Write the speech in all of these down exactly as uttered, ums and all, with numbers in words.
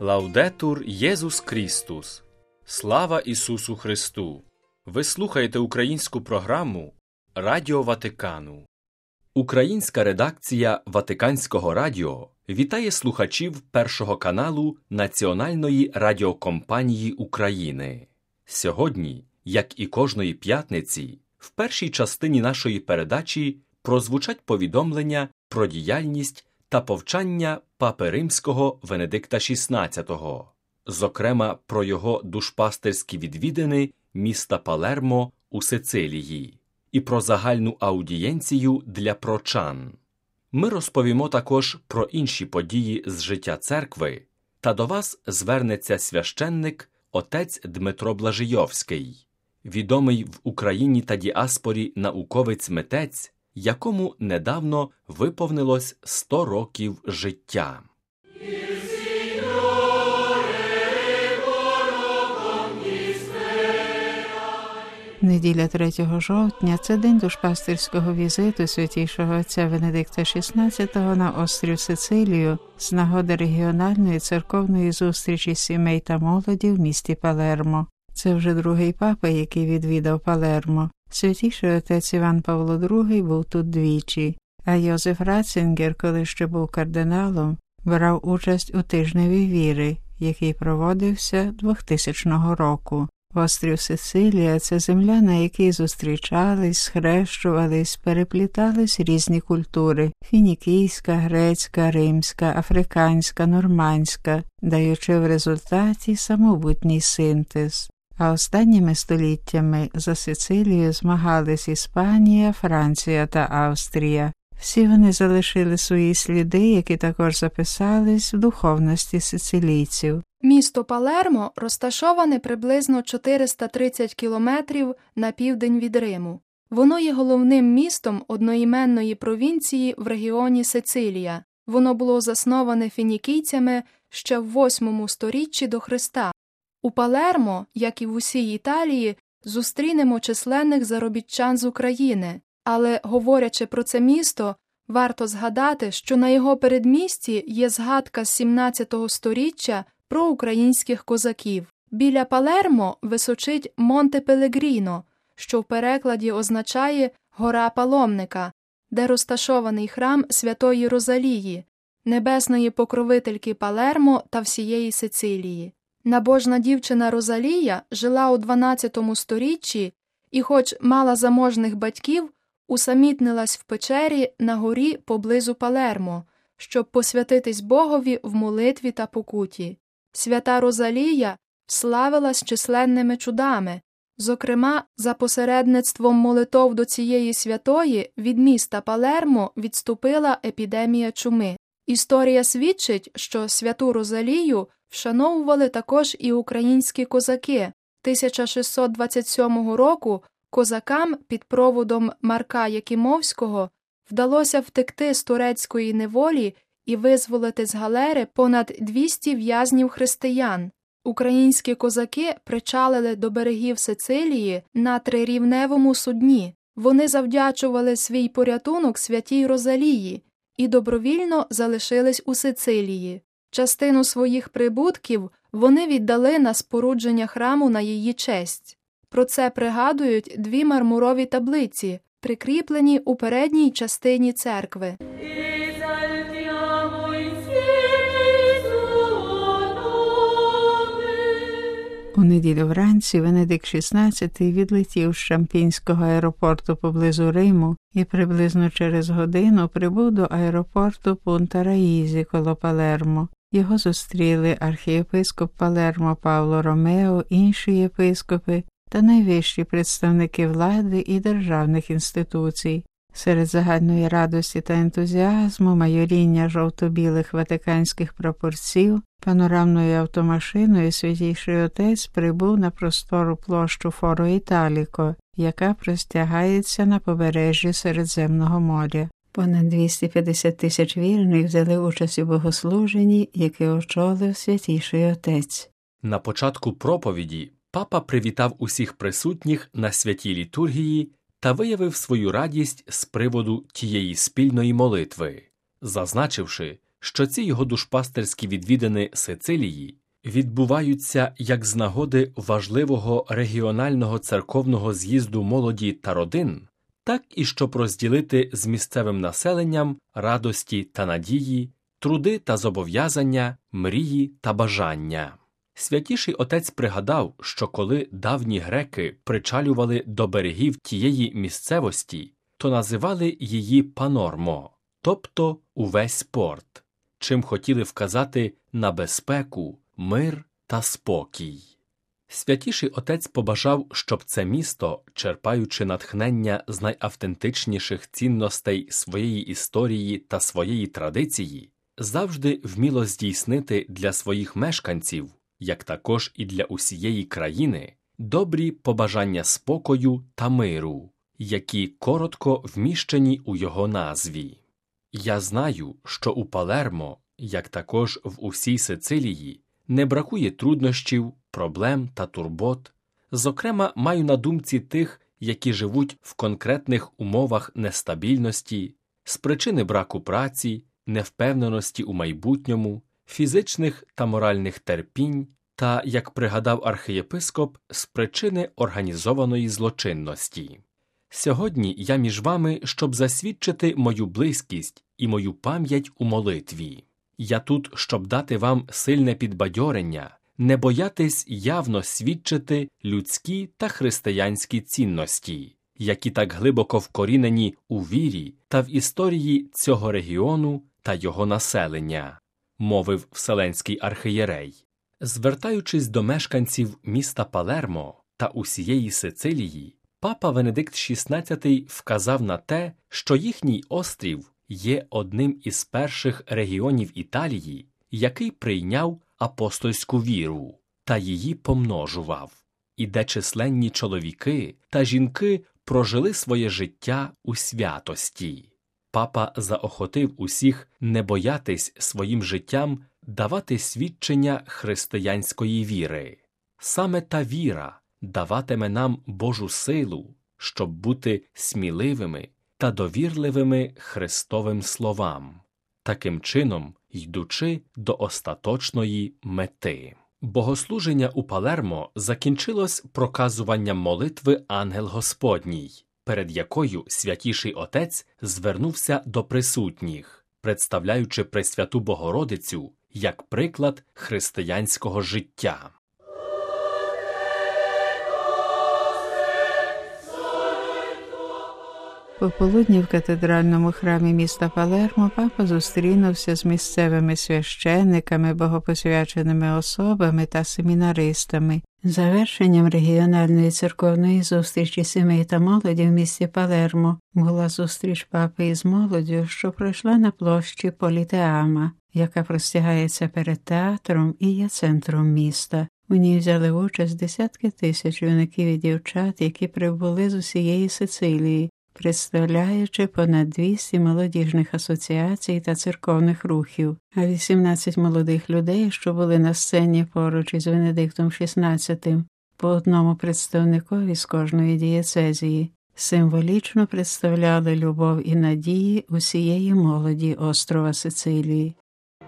Лаудетур Єсус Крістус! Слава Ісусу Христу! Ви слухаєте українську програму Радіо Ватикану. Українська редакція Ватиканського радіо вітає слухачів Першого каналу Національної радіокомпанії України. Сьогодні, як і кожної п'ятниці, в першій частині нашої передачі прозвучать повідомлення про діяльність та повчання Папи Римського Венедикта шістнадцятого, зокрема про його душпастерські відвідини міста Палермо у Сицилії і про загальну аудієнцію для прочан. Ми розповімо також про інші події з життя церкви, та до вас звернеться священник отець Дмитро Блажійовський, відомий в Україні та діаспорі науковець-митець, якому недавно виповнилось сто років життя. Неділя третього жовтня – це день душпастерського візиту святійшого отця Венедикта шістнадцятого на острів Сицилію з нагоди регіональної церковної зустрічі сімей та молоді в місті Палермо. Це вже другий папа, який відвідав Палермо. Святійший отець Іван Павло другий був тут двічі, а Йозеф Ратцингер, коли ще був кардиналом, брав участь у тижневі віри, який проводився двохтисячного року. Острів Сицилія – це земля, на якій зустрічались, схрещувались, переплітались різні культури – фінікійська, грецька, римська, африканська, нормандська, даючи в результаті самобутній синтез. А останніми століттями за Сицилію змагались Іспанія, Франція та Австрія. Всі вони залишили свої сліди, які також записались в духовності сицилійців. Місто Палермо розташоване приблизно чотириста тридцять кілометрів на південь від Риму. Воно є головним містом одноіменної провінції в регіоні Сицилія. Воно було засноване фінікійцями ще в восьмому сторіччі до Христа. У Палермо, як і в усій Італії, зустрінемо численних заробітчан з України. Але, говорячи про це місто, варто згадати, що на його передмісті є згадка з сімнадцятого сторіччя про українських козаків. Біля Палермо височить Монте Пелегріно, що в перекладі означає «гора паломника», де розташований храм Святої Розалії, небесної покровительки Палермо та всієї Сицилії. Набожна дівчина Розалія жила у дванадцятому сторіччі і, хоч мала заможних батьків, усамітнилась в печері на горі поблизу Палермо, щоб посвятитись Богові в молитві та покуті. Свята Розалія славилась численними чудами, зокрема, за посередництвом молитов до цієї святої від міста Палермо відступила епідемія чуми. Історія свідчить, що святу Розалію вшановували також і українські козаки. тисяча шістсот двадцять сьомого року козакам під проводом Марка Якимовського вдалося втекти з турецької неволі і визволити з галери понад двісті в'язнів християн. Українські козаки причалили до берегів Сицилії на трирівневому судні. Вони завдячували свій порятунок святій Розалії і добровільно залишились у Сицилії. Частину своїх прибутків вони віддали на спорудження храму на її честь. Про це пригадують дві мармурові таблиці, прикріплені у передній частині церкви. У неділю вранці Венедикт шістнадцятий відлетів з Шампінського аеропорту поблизу Риму і приблизно через годину прибув до аеропорту Пунта-Раїзі коло Палермо. Його зустріли архієпископ Палермо Павло Ромео, інші єпископи та найвищі представники влади і державних інституцій. Серед загальної радості та ентузіазму майоріння жовто-білих ватиканських прапорців панорамною автомашиною святійший отець прибув на простору площу Форо Італіко, яка простягається на побережжі Середземного моря. Понад двісті п'ятдесят тисяч вірних взяли участь у богослуженні, яке очолив святійший отець. На початку проповіді папа привітав усіх присутніх на святій літургії та виявив свою радість з приводу тієї спільної молитви, зазначивши, що ці його душпастерські відвідини Сицилії відбуваються як з нагоди важливого регіонального церковного з'їзду молоді та родин, так і щоб розділити з місцевим населенням радості та надії, труди та зобов'язання, мрії та бажання. Святіший отець пригадав, що коли давні греки причалювали до берегів тієї місцевості, то називали її Панормо, тобто увесь порт, чим хотіли вказати на безпеку, мир та спокій. Святіший отець побажав, щоб це місто, черпаючи натхнення з найавтентичніших цінностей своєї історії та своєї традиції, завжди вміло здійснити для своїх мешканців, як також і для усієї країни, добрі побажання спокою та миру, які коротко вміщені у його назві. Я знаю, що у Палермо, як також в усій Сицилії, не бракує труднощів, проблем та турбот. Зокрема, маю на думці тих, які живуть в конкретних умовах нестабільності, з причини браку праці, невпевненості у майбутньому, фізичних та моральних терпінь та, як пригадав архієпископ, з причини організованої злочинності. Сьогодні я між вами, щоб засвідчити мою близькість і мою пам'ять у молитві. Я тут, щоб дати вам сильне підбадьорення, не боятись явно свідчити людські та християнські цінності, які так глибоко вкорінені у вірі та в історії цього регіону та його населення, мовив Вселенський архієрей. Звертаючись до мешканців міста Палермо та усієї Сицилії, папа Венедикт шістнадцятий вказав на те, що їхній острів є одним із перших регіонів Італії, який прийняв апостольську віру та її помножував, і де численні чоловіки та жінки прожили своє життя у святості. Папа заохотив усіх не боятись своїм життям давати свідчення християнської віри. Саме та віра даватиме нам Божу силу, щоб бути сміливими та довірливими Христовим словам, таким чином йдучи до остаточної мети. Богослуження у Палермо закінчилось проказуванням молитви «Ангел Господній», перед якою Святіший Отець звернувся до присутніх, представляючи Пресвяту Богородицю як приклад християнського життя. Пополудні в катедральному храмі міста Палермо папа зустрінувся з місцевими священниками, богопосвяченими особами та семінаристами. Завершенням регіональної церковної зустрічі сімей та молоді в місті Палермо була зустріч папи із молоддю, що пройшла на площі Політеама, яка простягається перед театром і є центром міста. У ній взяли участь десятки тисяч юнаків і дівчат, які прибули з усієї Сицилії, представляючи понад двісті молодіжних асоціацій та церковних рухів, а вісімнадцять молодих людей, що були на сцені поруч із Венедиктом шістнадцятим, по одному представникові з кожної дієцезії, символічно представляли любов і надії усієї молоді острова Сицилії.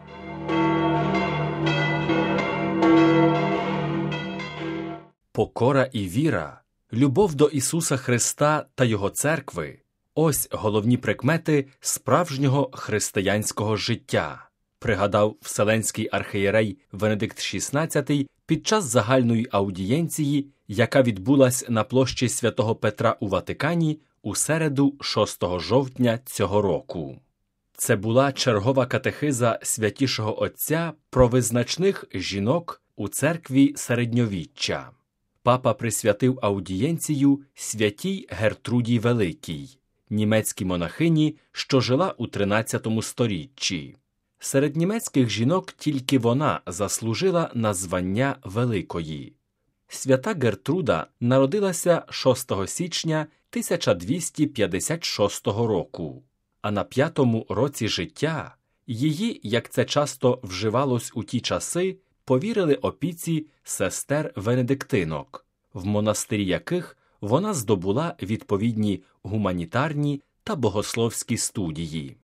Покора і віра, любов до Ісуса Христа та Його церкви – ось головні прикмети справжнього християнського життя, пригадав Вселенський архієрей Венедикт шістнадцятий під час загальної аудієнції, яка відбулась на площі Святого Петра у Ватикані у середу шостого жовтня цього року. Це була чергова катехиза Святішого Отця про визначних жінок у церкві середньовіччя. Папа присвятив аудієнцію святій Гертруді Великій, німецькій монахині, що жила у тринадцятому сторіччі. Серед німецьких жінок тільки вона заслужила на звання Великої. Свята Гертруда народилася шостого січня тисяча двісті п'ятдесят шостого року, а на п'ятому році життя її, як це часто вживалось у ті часи, повірили опіці сестер Венедиктинок, в монастирі яких вона здобула відповідні гуманітарні та богословські студії.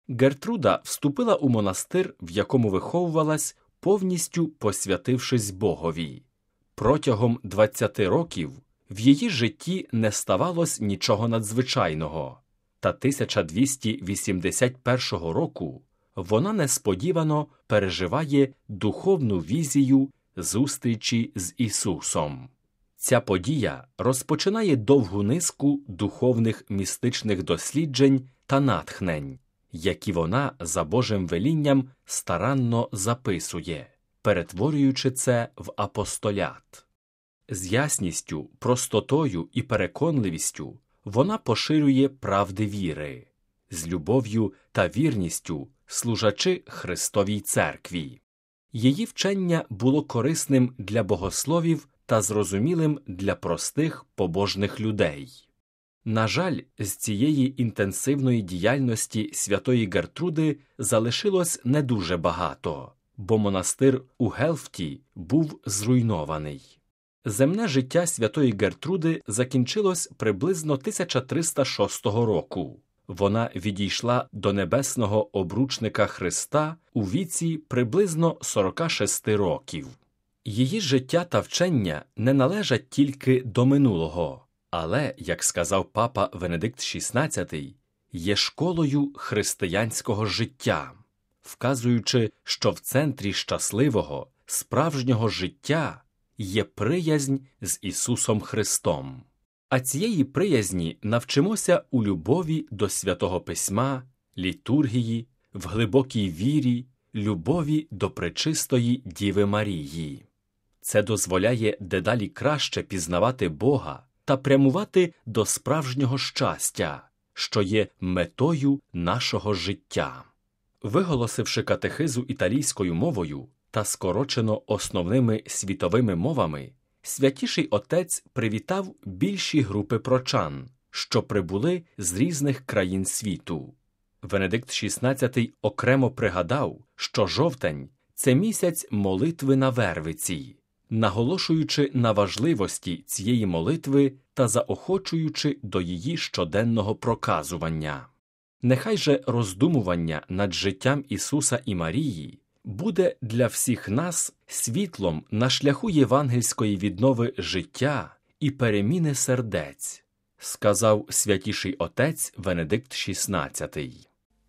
Гертруда вступила у монастир, в якому виховувалась, повністю посвятившись Богові. Протягом двадцяти років в її житті не ставалось нічого надзвичайного, та тисяча двісті вісімдесят першого року вона несподівано переживає духовну візію зустрічі з Ісусом. Ця подія розпочинає довгу низку духовних містичних досліджень та натхнень, які вона за Божим велінням старанно записує, перетворюючи це в апостолят. З ясністю, простотою і переконливістю вона поширює правди віри, з любов'ю та вірністю служачи Христовій Церкві. Її вчення було корисним для богословів та зрозумілим для простих побожних людей. На жаль, з цієї інтенсивної діяльності святої Гертруди залишилось не дуже багато, бо монастир у Гелфті був зруйнований. Земне життя святої Гертруди закінчилось приблизно тисяча триста шостого року. Вона відійшла до небесного обручника Христа у віці приблизно сорока шести років. Її життя та вчення не належать тільки до минулого, але, як сказав папа Венедикт шістнадцятий, є школою християнського життя, вказуючи, що в центрі щасливого, справжнього життя є приязнь з Ісусом Христом. А цієї приязні навчимося у любові до Святого Письма, літургії, в глибокій вірі, любові до пречистої Діви Марії. Це дозволяє дедалі краще пізнавати Бога та прямувати до справжнього щастя, що є метою нашого життя. Виголосивши катехизу італійською мовою та скорочено основними світовими мовами, Святіший Отець привітав більші групи прочан, що прибули з різних країн світу. Венедикт шістнадцятий окремо пригадав, що жовтень – це місяць молитви на Вервиці, наголошуючи на важливості цієї молитви та заохочуючи до її щоденного проказування. Нехай же роздумування над життям Ісуса і Марії буде для всіх нас світлом на шляху євангельської віднови життя і переміни сердець, сказав Святіший Отець Венедикт шістнадцятий.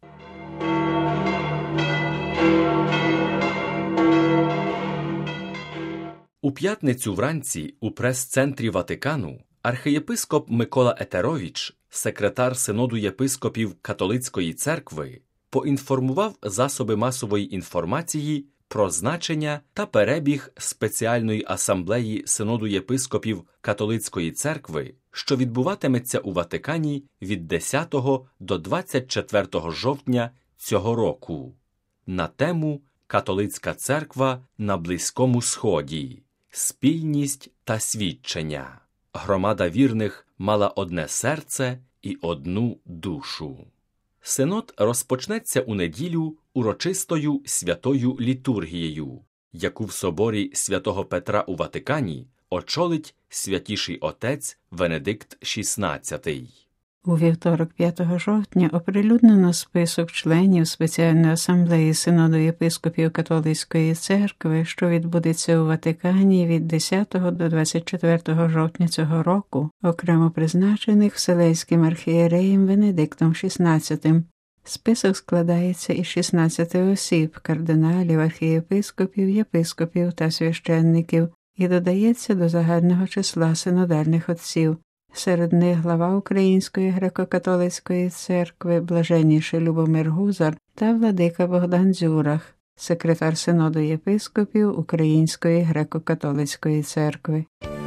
У п'ятницю вранці у прес-центрі Ватикану архієпископ Микола Етерович, секретар Синоду єпископів Католицької церкви, поінформував засоби масової інформації про значення та перебіг спеціальної асамблеї Синоду єпископів Католицької церкви, що відбуватиметься у Ватикані від десятого до двадцять четвертого жовтня цього року, на тему «Католицька церква на Близькому Сході. Спільність та свідчення. Громада вірних мала одне серце і одну душу». Синод розпочнеться у неділю урочистою святою літургією, яку в соборі святого Петра у Ватикані очолить Святіший Отець Венедикт шістнадцятий. У вівторок п'ятого жовтня оприлюднено список членів спеціальної асамблеї Синоду єпископів Католицької церкви, що відбудеться у Ватикані від десятого до двадцять четвертого жовтня цього року, окремо призначених Вселенським архієреєм Венедиктом шістнадцятим. Список складається із шістнадцяти осіб, кардиналів, архієпископів, єпископів та священників, і додається до загального числа синодальних отців. Серед них глава Української греко-католицької церкви блаженніший Любомир Гузар та владика Богдан Дзюрах, секретар Синоду єпископів Української греко-католицької церкви.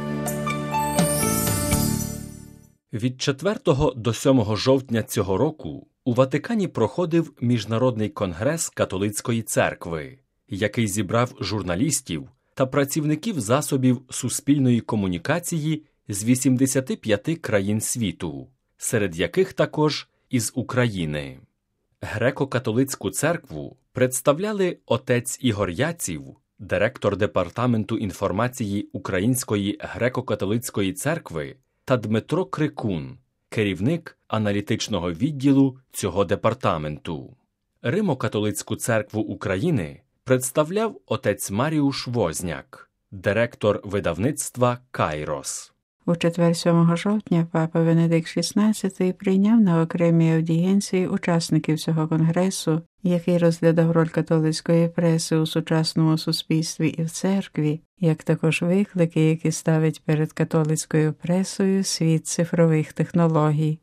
Від четвертого до сьомого жовтня цього року у Ватикані проходив Міжнародний конгрес Католицької церкви, який зібрав журналістів та працівників засобів суспільної комунікації з вісімдесяти п'яти країн світу, серед яких також із України. Греко-католицьку церкву представляли отець Ігор Яців, директор Департаменту інформації Української греко-католицької церкви, та Дмитро Крикун, керівник аналітичного відділу цього департаменту. Римо-католицьку церкву України представляв отець Маріуш Возняк, директор видавництва «Кайрос». У четвер сьомого жовтня папа Венедикт шістнадцятий прийняв на окремій аудієнції учасників цього конгресу, який розглядав роль католицької преси у сучасному суспільстві і в церкві, як також виклики, які ставить перед католицькою пресою світ цифрових технологій.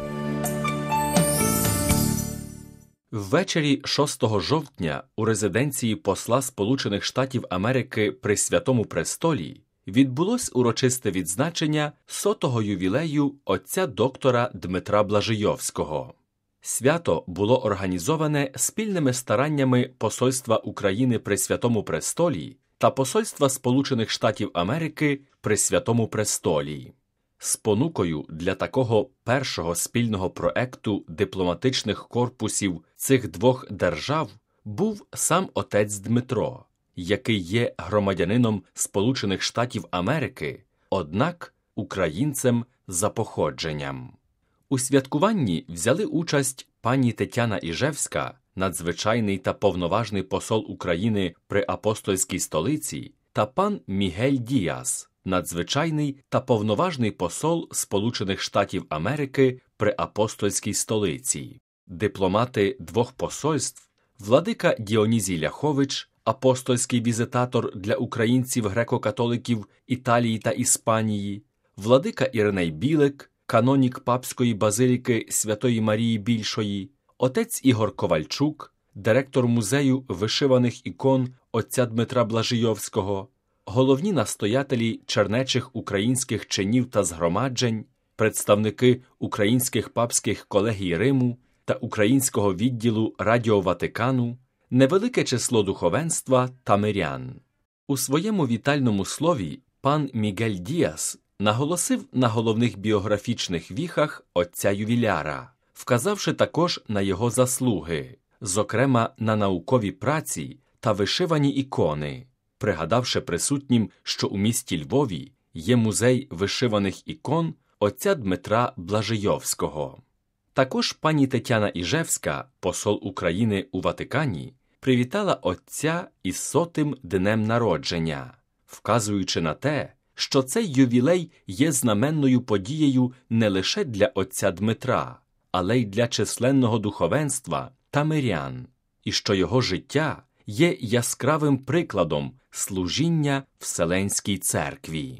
Ввечері шостого жовтня у резиденції посла Сполучених Штатів Америки при Святому Престолі відбулось урочисте відзначення сотого ювілею отця доктора Дмитра Блажийовського. Свято було організоване спільними стараннями Посольства України при Святому Престолі та Посольства Сполучених Штатів Америки при Святому Престолі. Спонукою для такого першого спільного проекту дипломатичних корпусів цих двох держав був сам отець Дмитро, який є громадянином Сполучених Штатів Америки, однак українцем за походженням. У святкуванні взяли участь пані Тетяна Іжевська, надзвичайний та повноважний посол України при апостольській столиці, та пан Мігель Діас, надзвичайний та повноважний посол Сполучених Штатів Америки при апостольській столиці. Дипломати двох посольств, владика Діонізій Ляхович, апостольський візитатор для українців греко-католиків Італії та Іспанії, владика Іриней Білик, канонік Папської базиліки Святої Марії Більшої, отець Ігор Ковальчук, директор музею вишиваних ікон отця Дмитра Блажийовського, головні настоятелі чернечих українських чинів та згромаджень, представники українських папських колегій Риму та українського відділу Радіо Ватикану, невелике число духовенства та мирян. У своєму вітальному слові пан Мігель Діас наголосив на головних біографічних віхах отця ювіляра, вказавши також на його заслуги, зокрема на наукові праці та вишивані ікони, пригадавши присутнім, що у місті Львові є музей вишиваних ікон отця Дмитра Блажийовського. Також пані Тетяна Іжевська, посол України у Ватикані, привітала отця із сотим днем народження, вказуючи на те, що цей ювілей є знаменною подією не лише для отця Дмитра, але й для численного духовенства та мирян, і що його життя є яскравим прикладом служіння Вселенській церкві.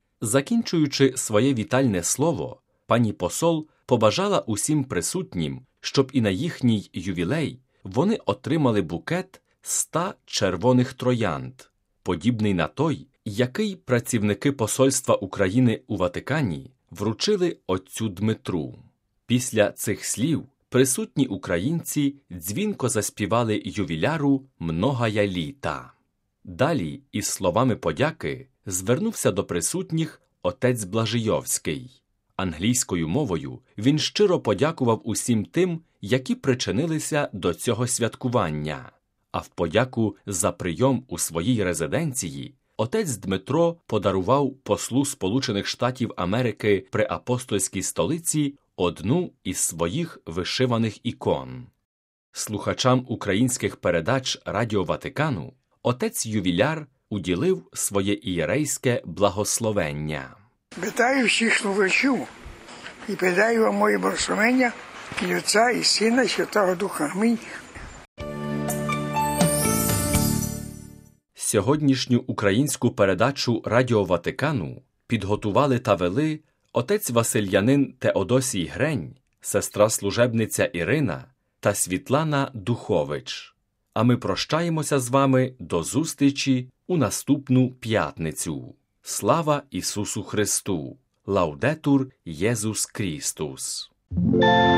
Закінчуючи своє вітальне слово, пані посол побажала усім присутнім, щоб і на їхній ювілей вони отримали букет ста червоних троянд, подібний на той, який працівники Посольства України у Ватикані вручили отцю Дмитру. Після цих слів присутні українці дзвінко заспівали ювіляру «Многая літа». Далі, із словами подяки, звернувся до присутніх отець Блажийовський. Англійською мовою він щиро подякував усім тим, які причинилися до цього святкування. А в подяку за прийом у своїй резиденції отець Дмитро подарував послу Сполучених Штатів Америки при апостольській столиці одну із своїх вишиваних ікон. Слухачам українських передач Радіо Ватикану отець ювіляр уділив своє ієрейське благословення. Вітаю всіх слухачів і передаю вам моє благословення від Отця і Сина і Святого Духа. Амінь. Сьогоднішню українську передачу Радіо Ватикану підготували та вели отець Василянин Теодосій Грень, сестра-служебниця Ірина та Світлана Духович. А ми прощаємося з вами до зустрічі у наступну п'ятницю. Слава Ісусу Христу! Лаудетур Єсус Крістус!